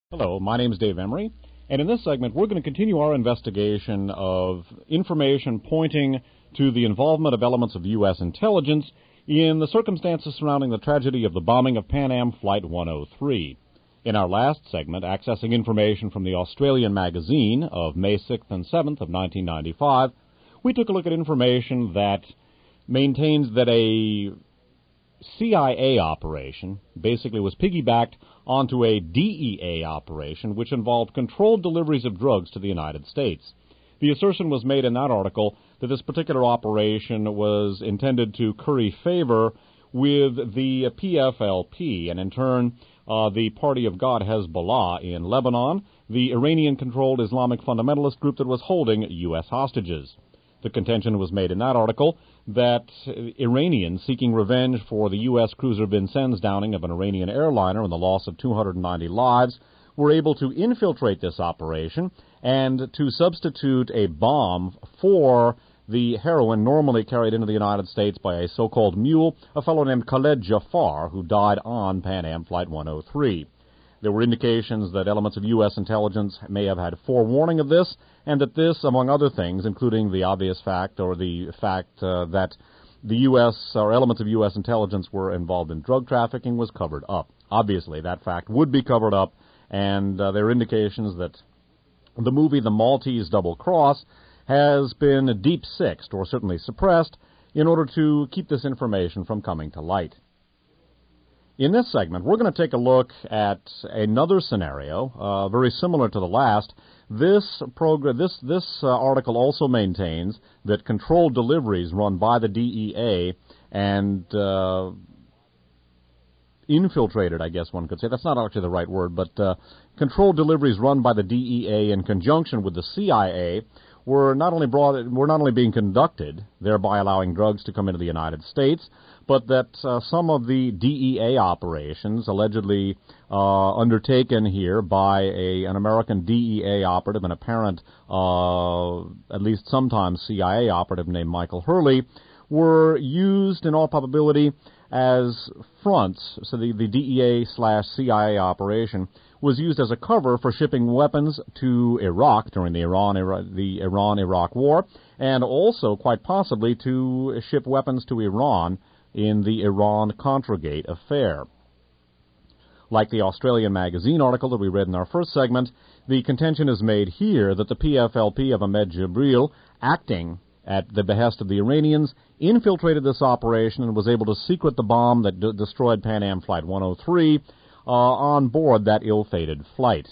Hello, my name is Dave Emery, and in this segment we're going to continue our investigation of information pointing to the involvement of elements of U.S. intelligence in the circumstances surrounding the tragedy of the bombing of Pan Am Flight 103. In our last segment, accessing information from the Australian Magazine of May 6th and 7th of 1995, we took a look at information that maintains that a CIA operation basically was piggybacked onto a DEA operation which involved controlled deliveries of drugs to the United States. The assertion was made in that article that this particular operation was intended to curry favor with the PFLP and in turn the Party of God Hezbollah in Lebanon, the Iranian-controlled Islamic fundamentalist group that was holding U.S. hostages. The contention was made in that article that Iranians seeking revenge for the U.S. cruiser Vincennes downing of an Iranian airliner and the loss of 290 lives were able to infiltrate this operation and to substitute a bomb for the heroin normally carried into the United States by a so-called mule, a fellow named Khaled Jafar, who died on Pan Am Flight 103. There were indications that elements of U.S. intelligence may have had forewarning of this, and that this, among other things, including the obvious fact or the fact that the U.S. or elements of U.S. intelligence were involved in drug trafficking, was covered up. Obviously, that fact would be covered up, and there are indications that the movie The Maltese Double Cross has been deep-sixed, or certainly suppressed, in order to keep this information from coming to light. In this segment, we're going to take a look at another scenario, very similar to the last. This article also maintains that controlled deliveries run by the DEA and infiltrated, I guess one could say. That's not actually the right word, but controlled deliveries run by the DEA in conjunction with the CIA were not only being conducted, thereby allowing drugs to come into the United States, but that some of the DEA operations allegedly undertaken here by an American DEA operative, an apparent, at least sometimes CIA operative named Michael Hurley, were used in all probability as fronts. So the DEA/CIA operation was used as a cover for shipping weapons to Iraq during the Iran-Iraq War, and also quite possibly to ship weapons to Iran in the Iran-Contragate affair. Like the Australian Magazine article that we read in our first segment, the contention is made here that the PFLP of Ahmed Jibril, acting at the behest of the Iranians, infiltrated this operation and was able to secret the bomb that destroyed Pan Am Flight 103 on board that ill-fated flight.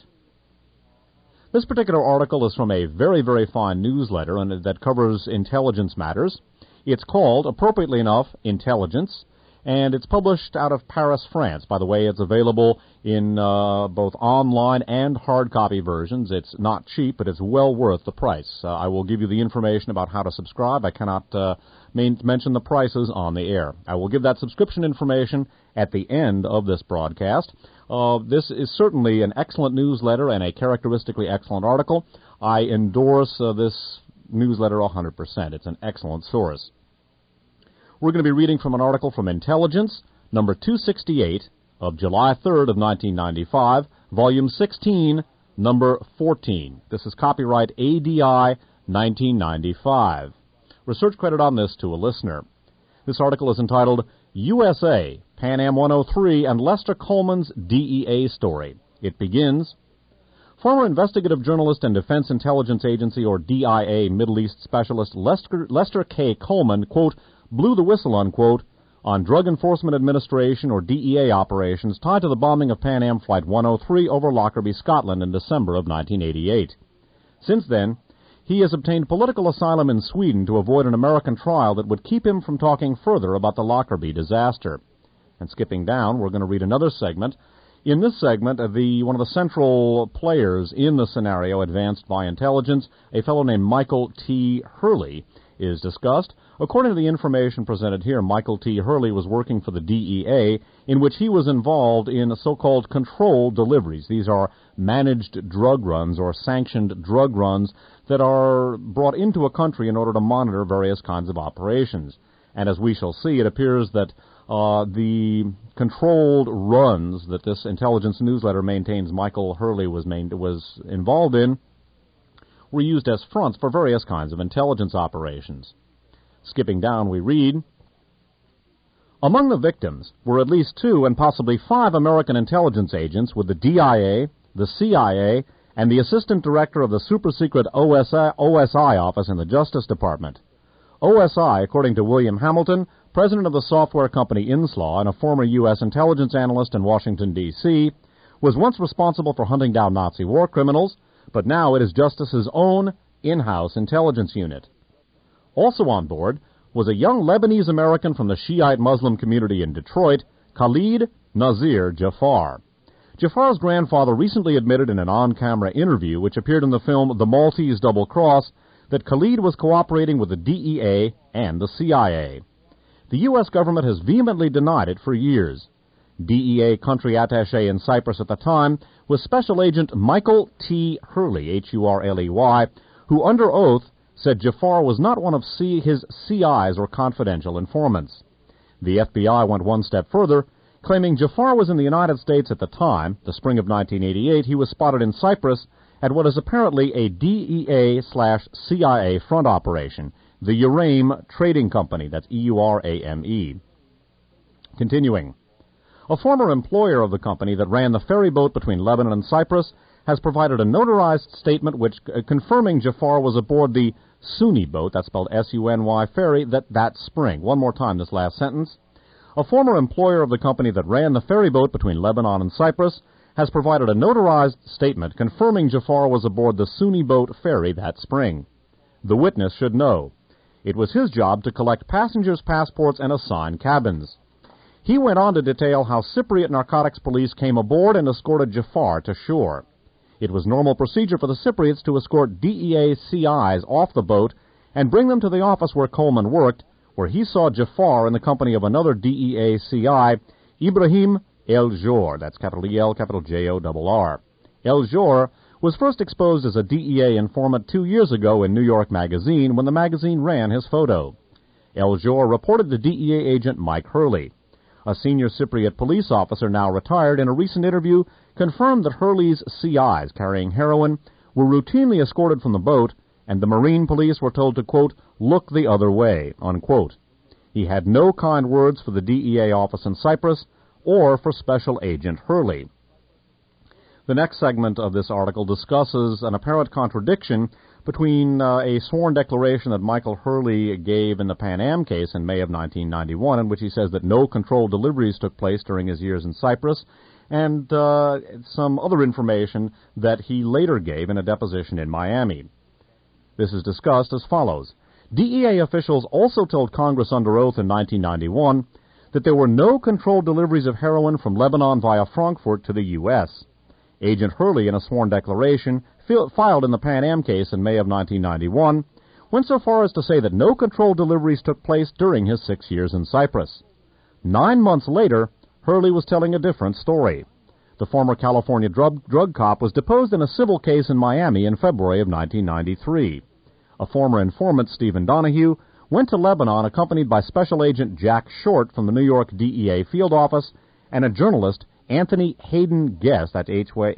This particular article is from a very, very fine newsletter that covers intelligence matters. It's called, appropriately enough, Intelligence, and it's published out of Paris, France. By the way, it's available in both online and hard copy versions. It's not cheap, but it's well worth the price. I will give you the information about how to subscribe. I cannot mention the prices on the air. I will give that subscription information at the end of this broadcast. This is certainly an excellent newsletter and a characteristically excellent article. I endorse this newsletter 100%. It's an excellent source. We're going to be reading from an article from Intelligence, number 268 of July 3rd of 1995, volume 16, number 14. This is copyright ADI 1995. Research credit on this to a listener. This article is entitled USA, Pan Am 103 and Lester Coleman's DEA Story. It begins, former investigative journalist and Defense Intelligence Agency, or DIA, Middle East specialist Lester K. Coleman, quote, blew the whistle, unquote, on Drug Enforcement Administration, or DEA, operations tied to the bombing of Pan Am Flight 103 over Lockerbie, Scotland in December of 1988. Since then, he has obtained political asylum in Sweden to avoid an American trial that would keep him from talking further about the Lockerbie disaster. And skipping down, we're going to read another segment. In this segment, one of the central players in the scenario advanced by intelligence, a fellow named Michael T. Hurley, is discussed. According to the information presented here, Michael T. Hurley was working for the DEA, in which he was involved in so-called controlled deliveries. These are managed drug runs or sanctioned drug runs that are brought into a country in order to monitor various kinds of operations. And as we shall see, it appears that the controlled runs that this intelligence newsletter maintains Michael Hurley was involved in were used as fronts for various kinds of intelligence operations. Skipping down, we read, among the victims were at least 2 and possibly 5 American intelligence agents with the DIA, the CIA, and the assistant director of the super-secret OSI office in the Justice Department. OSI, according to William Hamilton, president of the software company Inslaw and a former U.S. intelligence analyst in Washington, D.C., was once responsible for hunting down Nazi war criminals, but now it is Justice's own in-house intelligence unit. Also on board was a young Lebanese-American from the Shiite Muslim community in Detroit, Khalid Nazir Jafar. Jafar's grandfather recently admitted in an on-camera interview, which appeared in the film The Maltese Double Cross, that Khalid was cooperating with the DEA and the CIA. The U.S. government has vehemently denied it for years. DEA country attaché in Cyprus at the time was Special Agent Michael T. Hurley, H-U-R-L-E-Y, who under oath said Jafar was not one of his CIs or confidential informants. The FBI went one step further, claiming Jafar was in the United States at the time. The spring of 1988, he was spotted in Cyprus at what is apparently a DEA/CIA front operation, the Urame Trading Company, that's E-U-R-A-M-E. Continuing. A former employer of the company that ran the ferry boat between Lebanon and Cyprus has provided a notarized statement which confirming Jafar was aboard the Suny boat, that's spelled S-U-N-Y, ferry, that spring. One more time, this last sentence. A former employer of the company that ran the ferry boat between Lebanon and Cyprus has provided a notarized statement confirming Jafar was aboard the Suny boat ferry that spring. The witness should know. It was his job to collect passengers' passports and assign cabins. He went on to detail how Cypriot narcotics police came aboard and escorted Jafar to shore. It was normal procedure for the Cypriots to escort DEA CIs off the boat and bring them to the office where Coleman worked, where he saw Jafar in the company of another DEA CI, Ibrahim El-Jor, that's capital E-L, capital J-O-R-R. El-Jor was first exposed as a DEA informant 2 years ago in New York Magazine when the magazine ran his photo. El-Jor reported to DEA agent Mike Hurley. A senior Cypriot police officer, now retired, in a recent interview confirmed that Hurley's CIs carrying heroin were routinely escorted from the boat, and the Marine police were told to, quote, look the other way, unquote. He had no kind words for the DEA office in Cyprus or for Special Agent Hurley. The next segment of this article discusses an apparent contradiction between a sworn declaration that Michael Hurley gave in the Pan Am case in May of 1991, in which he says that no controlled deliveries took place during his years in Cyprus, and some other information that he later gave in a deposition in Miami. This is discussed as follows. DEA officials also told Congress under oath in 1991 that there were no controlled deliveries of heroin from Lebanon via Frankfurt to the U.S. Agent Hurley, in a sworn declaration filed in the Pan Am case in May of 1991, went so far as to say that no controlled deliveries took place during his 6 years in Cyprus. 9 months later, Hurley was telling a different story. The former California drug cop was deposed in a civil case in Miami in February of 1993. A former informant, Stephen Donahue, went to Lebanon accompanied by Special Agent Jack Short from the New York DEA field office and a journalist, Anthony Hayden Guest, that's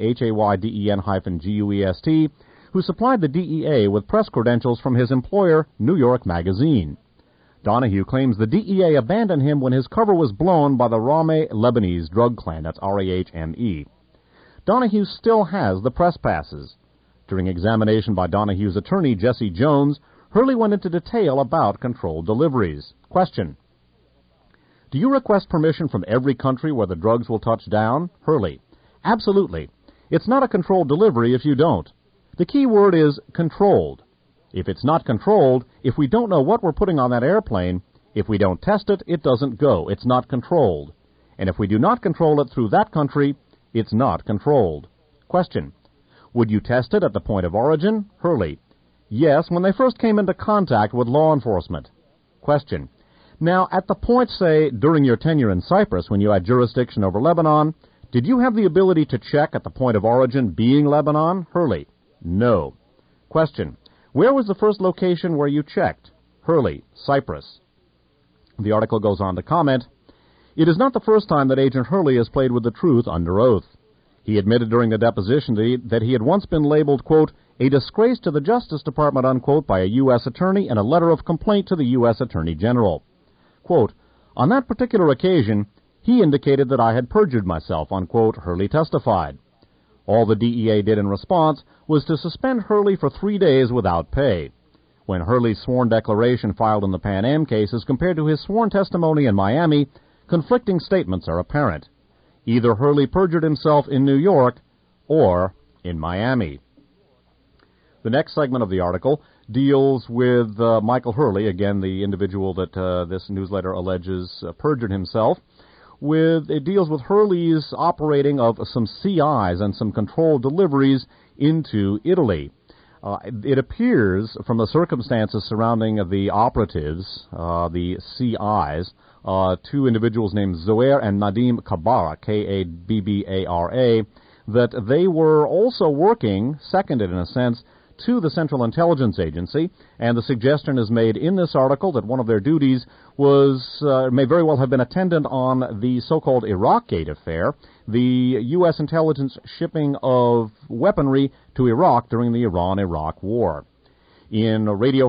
Hayden-Guest, who supplied the DEA with press credentials from his employer, New York Magazine. Donahue claims the DEA abandoned him when his cover was blown by the Rahme Lebanese drug clan, that's R-A-H-M-E. Donahue still has the press passes. During examination by Donahue's attorney, Jesse Jones, Hurley went into detail about controlled deliveries. Question. Do you request permission from every country where the drugs will touch down? Hurley. Absolutely. It's not a controlled delivery if you don't. The key word is controlled. If it's not controlled, if we don't know what we're putting on that airplane, if we don't test it, it doesn't go. It's not controlled. And if we do not control it through that country, it's not controlled. Question. Would you test it at the point of origin? Hurley. Yes, when they first came into contact with law enforcement. Question. Now, at the point, say, during your tenure in Cyprus when you had jurisdiction over Lebanon, did you have the ability to check at the point of origin being Lebanon? Hurley. No. Question. Where was the first location where you checked? Hurley. Cyprus. The article goes on to comment, "It is not the first time that Agent Hurley has played with the truth under oath. He admitted during the deposition that he had once been labeled, quote, a disgrace to the Justice Department, unquote, by a U.S. attorney in a letter of complaint to the U.S. Attorney General. Quote, on that particular occasion, he indicated that I had perjured myself, unquote," Hurley testified. All the DEA did in response was to suspend Hurley for 3 days without pay. When Hurley's sworn declaration filed in the Pan Am case is compared to his sworn testimony in Miami, conflicting statements are apparent. Either Hurley perjured himself in New York or in Miami. The next segment of the article deals with Michael Hurley, again the individual that this newsletter alleges perjured himself. It deals with Hurley's operating of some CIs and some controlled deliveries into Italy. It appears from the circumstances surrounding the operatives, the CIs, two individuals named Zuhair and Nadim Kabara, Kabbara, that they were also working, seconded in a sense, to the Central Intelligence Agency, and the suggestion is made in this article that one of their duties was, may very well have been attendant on the so-called Iraqgate affair, the U.S. intelligence shipping of weaponry to Iraq during the Iran-Iraq War. In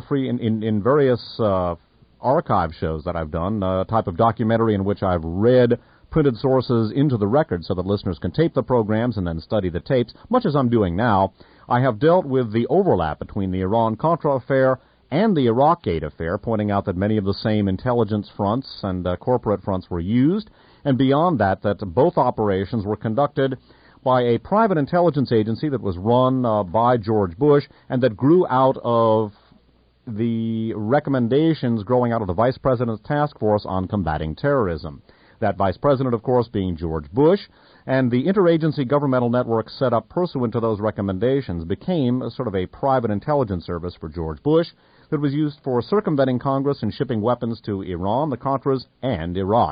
various archive shows that I've done, a type of documentary in which I've read printed sources into the record so that listeners can tape the programs and then study the tapes, much as I'm doing now, I have dealt with the overlap between the Iran-Contra affair and the Iraqgate affair, pointing out that many of the same intelligence fronts and corporate fronts were used, and beyond that both operations were conducted by a private intelligence agency that was run by George Bush and that grew out of the recommendations growing out of the Vice President's Task Force on Combating Terrorism. That Vice President, of course, being George Bush, and the interagency governmental network set up pursuant to those recommendations became a sort of a private intelligence service for George Bush that was used for circumventing Congress and shipping weapons to Iran, the Contras, and Iraq.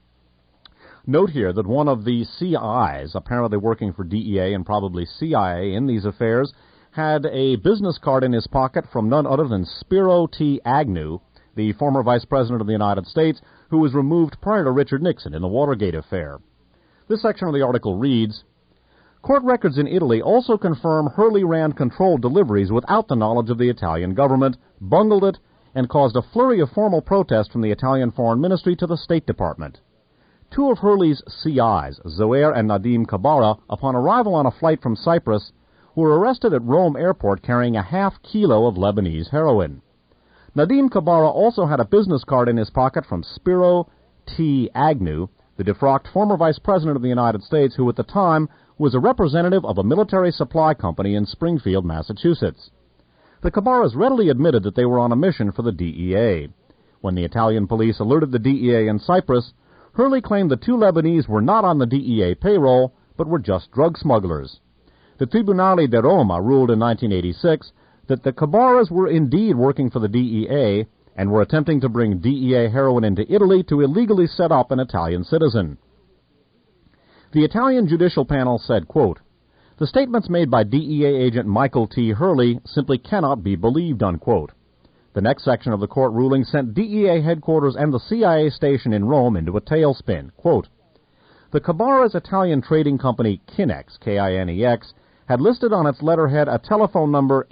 Note here that one of the CIs, apparently working for DEA and probably CIA in these affairs, had a business card in his pocket from none other than Spiro T. Agnew, the former Vice President of the United States, who was removed prior to Richard Nixon in the Watergate affair. This section of the article reads, court records in Italy also confirm Hurley ran controlled deliveries without the knowledge of the Italian government, bungled it, and caused a flurry of formal protest from the Italian Foreign Ministry to the State Department. Two of Hurley's CIs, Zuhair and Nadim Kabara, upon arrival on a flight from Cyprus, were arrested at Rome Airport carrying a half kilo of Lebanese heroin. Nadim Kabara also had a business card in his pocket from Spiro T. Agnew, the defrocked former Vice President of the United States, who at the time was a representative of a military supply company in Springfield, Massachusetts. The Kabaras readily admitted that they were on a mission for the DEA. When the Italian police alerted the DEA in Cyprus, Hurley claimed the two Lebanese were not on the DEA payroll, but were just drug smugglers. The Tribunale di Roma ruled in 1986 that the Kabaras were indeed working for the DEA and were attempting to bring DEA heroin into Italy to illegally set up an Italian citizen. The Italian judicial panel said, quote, the statements made by DEA agent Michael T. Hurley simply cannot be believed, unquote. The next section of the court ruling sent DEA headquarters and the CIA station in Rome into a tailspin. Quote, the Kabaras' Italian trading company Kinex, K-I-N-E-X, had listed on its letterhead a telephone number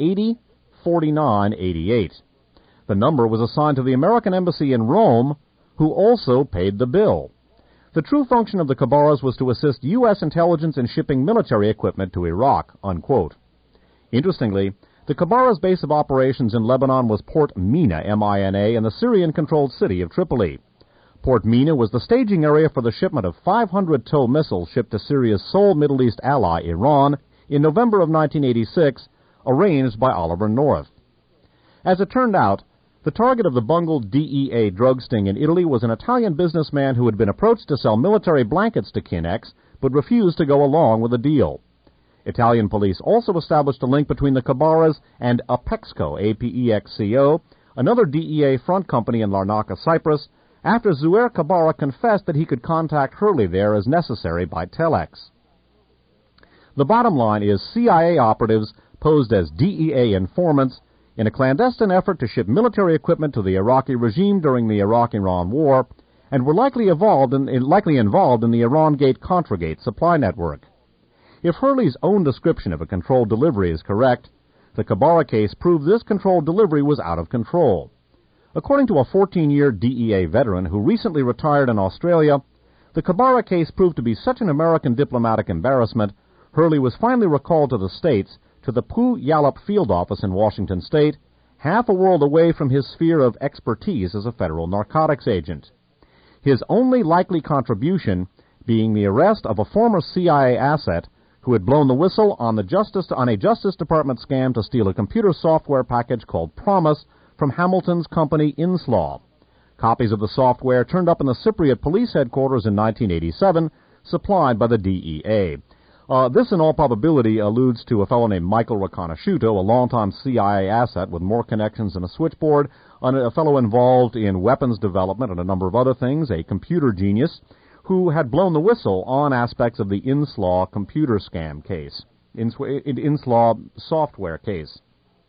804988. The number was assigned to the American Embassy in Rome, who also paid the bill. The true function of the Kabaras was to assist U.S. intelligence in shipping military equipment to Iraq, unquote. Interestingly, the Kabaras' base of operations in Lebanon was Port Mina, M-I-N-A, in the Syrian-controlled city of Tripoli. Port Mina was the staging area for the shipment of 500 TOW missiles shipped to Syria's sole Middle East ally, Iran, in November of 1986, arranged by Oliver North. As it turned out, the target of the bungled DEA drug sting in Italy was an Italian businessman who had been approached to sell military blankets to Kinex, but refused to go along with the deal. Italian police also established a link between the Kabaras and Apexco, A-P-E-X-C-O, another DEA front company in Larnaca, Cyprus, after Zuhair Kabara confessed that he could contact Hurley there as necessary by telex. The bottom line is CIA operatives posed as DEA informants in a clandestine effort to ship military equipment to the Iraqi regime during the Iraq-Iran War, and were likely involved in the Iran-Gate-Contragate supply network. If Hurley's own description of a controlled delivery is correct, the Kabara case proved this controlled delivery was out of control. According to a 14-year DEA veteran who recently retired in Australia, the Kabara case proved to be such an American diplomatic embarrassment, Hurley was finally recalled to the States, to the Puyallup field office in Washington State, half a world away from his sphere of expertise as a federal narcotics agent. His only likely contribution being the arrest of a former CIA asset who had blown the whistle on a Justice Department scam to steal a computer software package called Promise from Hamilton's company Inslaw. Copies of the software turned up in the Cypriot police headquarters in 1987, supplied by the DEA. This, in all probability, alludes to a fellow named Michael Riconosciuto, a longtime CIA asset with more connections than a switchboard, a fellow involved in weapons development and a number of other things, a computer genius, who had blown the whistle on aspects of the Inslaw computer scam case, Inslaw software case.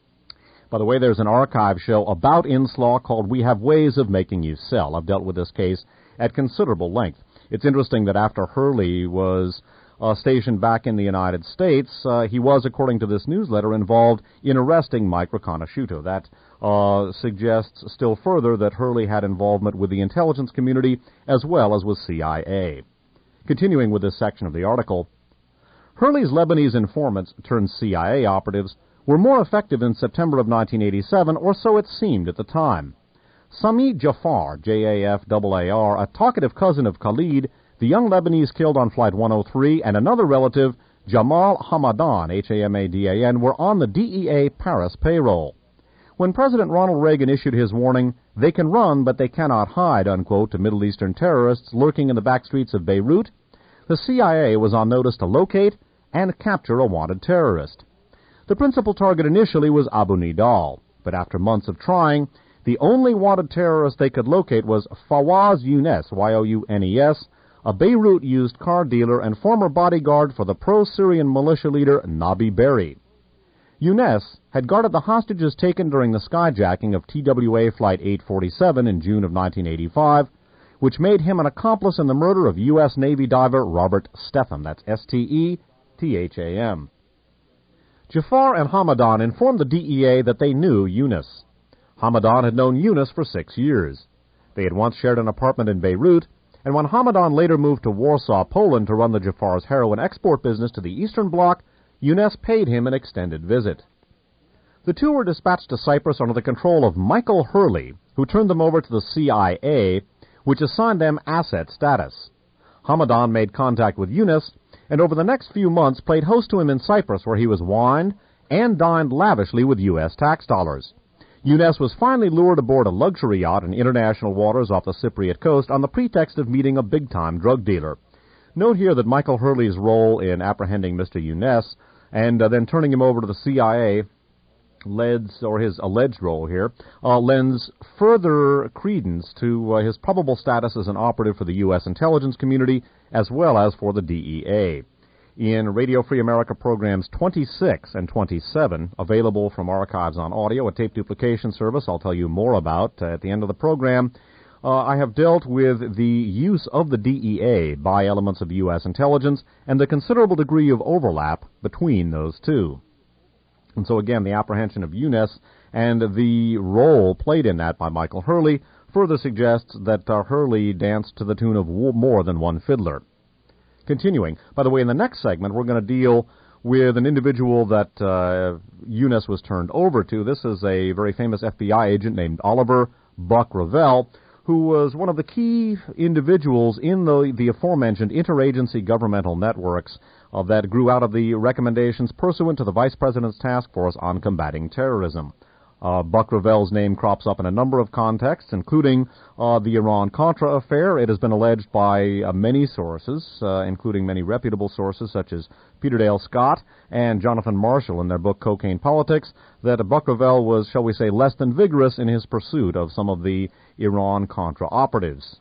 By the way, there's an archive show about Inslaw called We Have Ways of Making You Sell. I've dealt with this case at considerable length. It's interesting that after Hurley was stationed back in the United States, he was, according to this newsletter, involved in arresting Mike Riconosciuto. That suggests still further that Hurley had involvement with the intelligence community as well as with CIA. Continuing with this section of the article, Hurley's Lebanese informants turned CIA operatives were more effective in September of 1987, or so it seemed at the time. Sami Jafar, J-A-F-A-A-R, a talkative cousin of Khalid, the young Lebanese killed on Flight 103, and another relative, Jamal Hamadan, H-A-M-A-D-A-N, were on the DEA Paris payroll. When President Ronald Reagan issued his warning, "They can run, but they cannot hide," unquote, to Middle Eastern terrorists lurking in the back streets of Beirut, the CIA was on notice to locate and capture a wanted terrorist. The principal target initially was Abu Nidal, but after months of trying, the only wanted terrorist they could locate was Fawaz Younes, Y-O-U-N-E-S, a Beirut used car dealer and former bodyguard for the pro-Syrian militia leader Nabi Berri. Younes had guarded the hostages taken during the skyjacking of TWA Flight 847 in June of 1985, which made him an accomplice in the murder of U.S. Navy diver Robert Stetham. That's S-T-E-T-H-A-M. Jafar and Hamadan informed the DEA that they knew Younes. Hamadan had known Younes for 6 years. They had once shared an apartment in Beirut, and when Hamadan later moved to Warsaw, Poland to run the Jafar's heroin export business to the Eastern Bloc, Younes paid him an extended visit. The two were dispatched to Cyprus under the control of Michael Hurley, who turned them over to the CIA, which assigned them asset status. Hamadan made contact with Younes, and over the next few months played host to him in Cyprus, where he was wined and dined lavishly with U.S. tax dollars. Younes was finally lured aboard a luxury yacht in international waters off the Cypriot coast on the pretext of meeting a big-time drug dealer. Note here that Michael Hurley's role in apprehending Mr. Younes and then turning him over to the CIA his alleged role here, lends further credence to his probable status as an operative for the U.S. intelligence community as well as for the DEA. In Radio Free America programs 26 and 27, available from archives on audio, a tape duplication service I'll tell you more about at the end of the program, I have dealt with the use of the DEA by elements of U.S. intelligence and the considerable degree of overlap between those two. And so again, the apprehension of Younes and the role played in that by Michael Hurley further suggests that Hurley danced to the tune of more than one fiddler. Continuing, by the way, in the next segment, we're going to deal with an individual that Younes was turned over to. This is a very famous FBI agent named Oliver Buck Revell, who was one of the key individuals in the aforementioned interagency governmental networks that grew out of the recommendations pursuant to the Vice President's Task Force on Combating Terrorism. Buck Revell's name crops up in a number of contexts, including the Iran-Contra affair. It has been alleged by many sources, including many reputable sources such as Peter Dale Scott and Jonathan Marshall in their book Cocaine Politics, that Buck Revell was, shall we say, less than vigorous in his pursuit of some of the Iran-Contra operatives.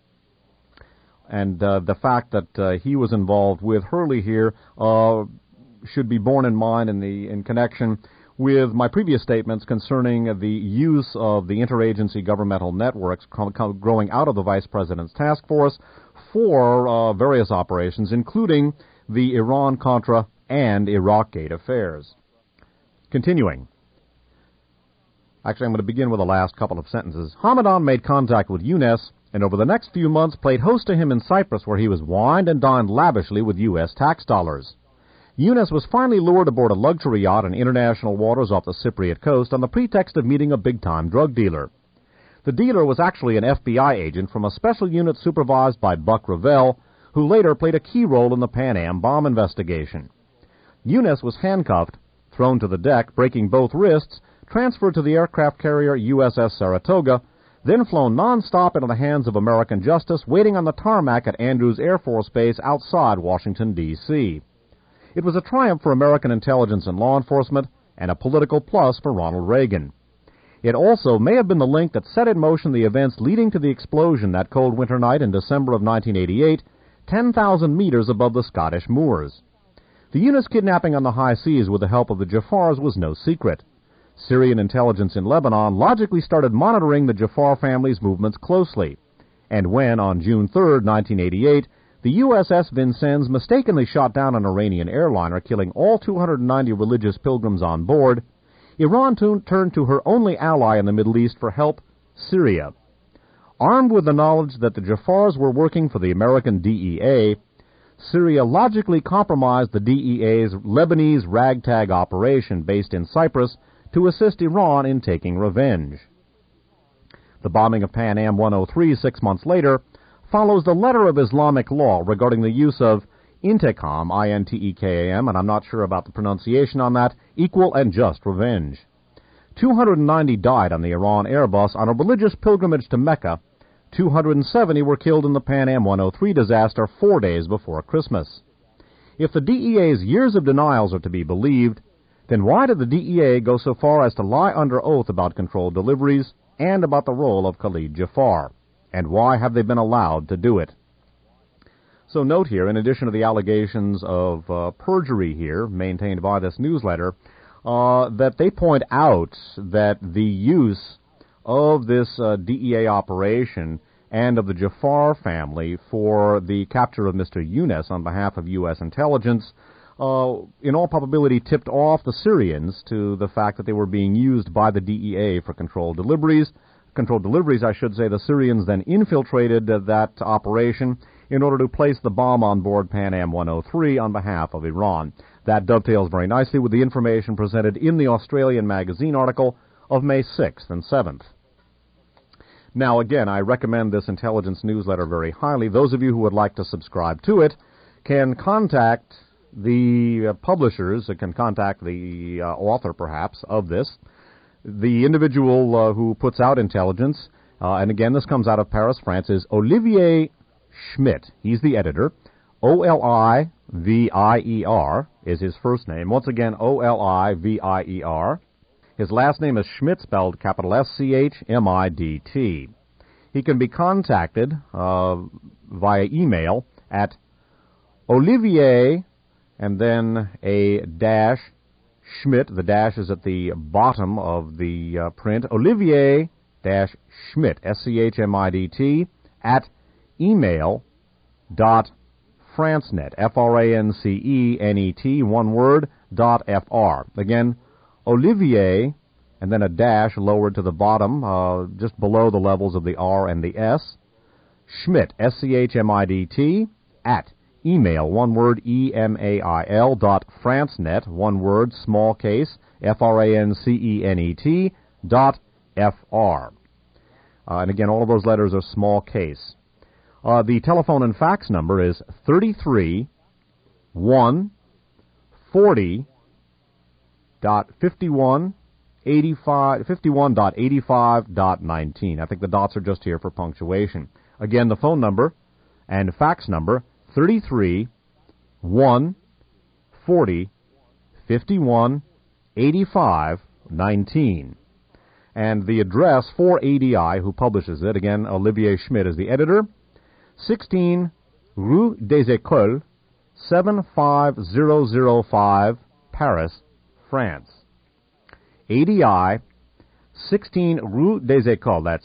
And the fact that he was involved with Hurley here should be borne in mind in connection with my previous statements concerning the use of the interagency governmental networks growing out of the Vice President's task force for various operations, including the Iran-Contra and Iraq-Gate affairs. Continuing. Actually, I'm going to begin with the last couple of sentences. Hamadan made contact with Younes, and over the next few months played host to him in Cyprus, where he was wined and dined lavishly with U.S. tax dollars. Younes was finally lured aboard a luxury yacht in international waters off the Cypriot coast on the pretext of meeting a big-time drug dealer. The dealer was actually an FBI agent from a special unit supervised by Buck Revell, who later played a key role in the Pan Am bomb investigation. Younes was handcuffed, thrown to the deck, breaking both wrists, transferred to the aircraft carrier USS Saratoga, then flown non-stop into the hands of American justice, waiting on the tarmac at Andrews Air Force Base outside Washington, D.C. It was a triumph for American intelligence and law enforcement, and a political plus for Ronald Reagan. It also may have been the link that set in motion the events leading to the explosion that cold winter night in December of 1988, 10,000 meters above the Scottish moors. The Younes kidnapping on the high seas with the help of the Jafars was no secret. Syrian intelligence in Lebanon logically started monitoring the Jafar family's movements closely, and when, on June 3, 1988, the USS Vincennes mistakenly shot down an Iranian airliner, killing all 290 religious pilgrims on board, Iran turned to her only ally in the Middle East for help, Syria. Armed with the knowledge that the Jafars were working for the American DEA, Syria logically compromised the DEA's Lebanese ragtag operation based in Cyprus to assist Iran in taking revenge. The bombing of Pan Am 103 6 months later follows the letter of Islamic law regarding the use of intekam, I-N-T-E-K-A-M, and I'm not sure about the pronunciation on that, equal and just revenge. 290 died on the Iran Airbus on a religious pilgrimage to Mecca. 270 were killed in the Pan Am 103 disaster 4 days before Christmas. If the DEA's years of denials are to be believed, then why did the DEA go so far as to lie under oath about controlled deliveries and about the role of Khalid Jafar? And why have they been allowed to do it? So note here, in addition to the allegations of perjury here maintained by this newsletter, that they point out that the use of this DEA operation and of the Jafar family for the capture of Mr. Younes on behalf of U.S. intelligence in all probability tipped off the Syrians to the fact that they were being used by the DEA for controlled deliveries. The Syrians then infiltrated that operation in order to place the bomb on board Pan Am 103 on behalf of Iran. That dovetails very nicely with the information presented in the Australian Magazine article of May 6th and 7th. Now, again, I recommend this intelligence newsletter very highly. Those of you who would like to subscribe to it can contact the publishers, can contact the author, perhaps, of this. The individual who puts out intelligence, and again, this comes out of Paris, France, is Olivier Schmidt. He's the editor. Olivier is his first name. Once again, Olivier. His last name is Schmidt, spelled capital S-C-H-M-I-D-T. He can be contacted via email at Olivier, and then a dash, Schmidt, the dash is at the bottom of the print, Olivier-Schmidt, S-C-H-M-I-D-T, at email.francenet, F-R-A-N-C-E-N-E-T, one word, .fr. Again, Olivier, and then a dash lowered to the bottom, just below the levels of the R and the S, Schmidt, S-C-H-M-I-D-T, at email, one word, E-M-A-I-L, .francenet, one word, small case, F-R-A-N-C-E-N-E-T, .fr. And again, all of those letters are small case. The telephone and fax number is 33-1-40.51.85.19. I think the dots are just here for punctuation. Again, the phone number and fax number, 33-1-40-51-85-19. And the address for ADI, who publishes it, again, Olivier Schmidt is the editor, 16 Rue des Écoles, 75005, Paris, France. ADI 16 Rue des Écoles, that's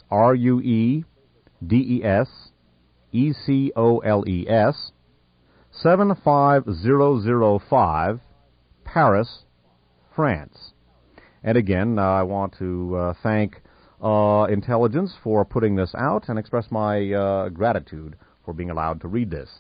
RUEDESECOLES, 75005, Paris, France. And again, I want to thank Intelligence for putting this out and express my gratitude for being allowed to read this.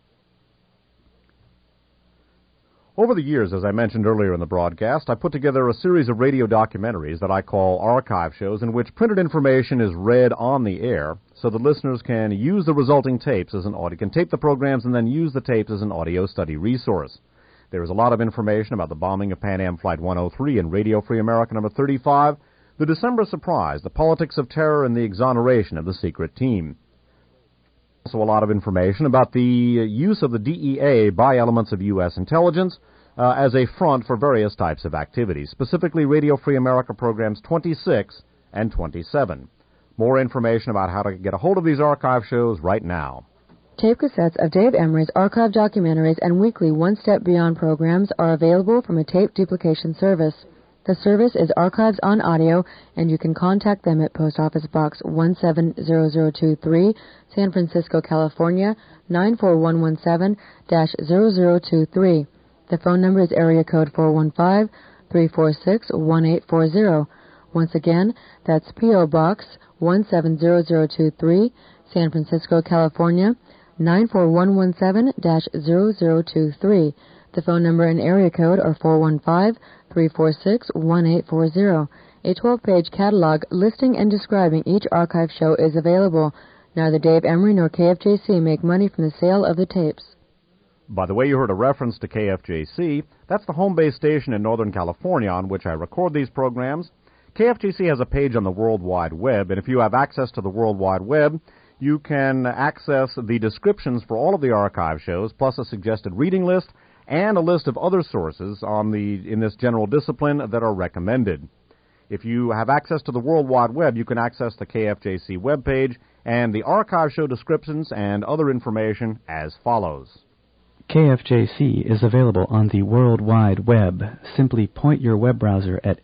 Over the years, as I mentioned earlier in the broadcast, I put together a series of radio documentaries that I call archive shows, in which printed information is read on the air so that listeners can use the resulting tapes as an audio, can tape the programs and then use the tapes as an audio study resource. There is a lot of information about the bombing of Pan Am Flight 103 and Radio Free America number 35, the December surprise, the politics of terror, and the exoneration of the secret team. Also a lot of information about the use of the DEA by elements of U.S. intelligence as a front for various types of activities, specifically Radio Free America programs 26 and 27. More information about how to get a hold of these archive shows right now. Tape cassettes of Dave Emory's archive documentaries and weekly One Step Beyond programs are available from a tape duplication service. The service is Archives on Audio, and you can contact them at Post Office Box 170023, San Francisco, California, 94117-0023. The phone number is area code 415-346-1840. Once again, that's P.O. Box 170023, San Francisco, California, 94117-0023. The phone number and area code are 415-346-1840. A 12-page catalog listing and describing each archive show is available. Neither Dave Emory nor KFJC make money from the sale of the tapes. By the way, you heard a reference to KFJC. That's the home-based station in Northern California on which I record these programs. KFJC has a page on the World Wide Web, and if you have access to the World Wide Web, you can access the descriptions for all of the archive shows, plus a suggested reading list, and a list of other sources in this general discipline that are recommended. If you have access to the World Wide Web, you can access the KFJC webpage and the archive show descriptions and other information as follows. KFJC is available on the World Wide Web. Simply point your web browser at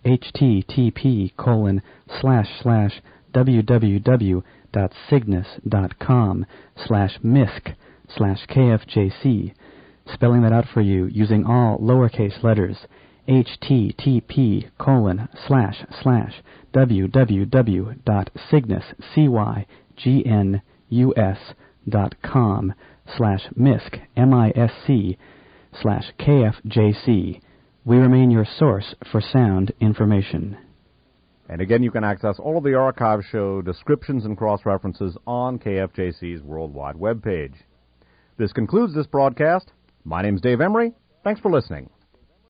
http://www.cygnus.com/misc/KFJC. Spelling that out for you using all lowercase letters. http://www.cygnus.com/misc/KFJC. We remain your source for sound information. And again, you can access all of the archive show descriptions and cross-references on KFJC's worldwide webpage. This concludes this broadcast. My name's Dave Emory. Thanks for listening.